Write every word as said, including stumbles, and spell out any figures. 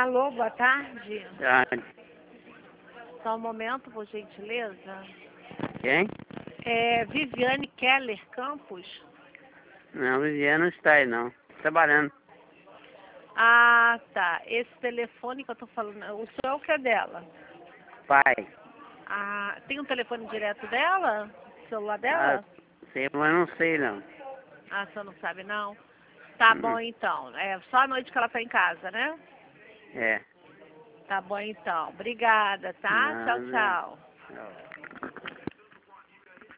Alô, boa tarde. Ah, Só um momento, por gentileza. quem? É Viviane Keller Campos. Não, Viviane não está aí, não. Trabalhando. Ah, tá. Esse telefone que eu tô falando, o senhor é o que é dela? Pai. Ah, tem um telefone direto dela? Celular Ah, dela? sei, mas não sei, não. Ah, o senhor não sabe, não? Tá bom, Hum, então. É só à noite que ela tá em casa, né? É. Tá bom, então. Obrigada, tá? Tchau, Nada. tchau. Tchau.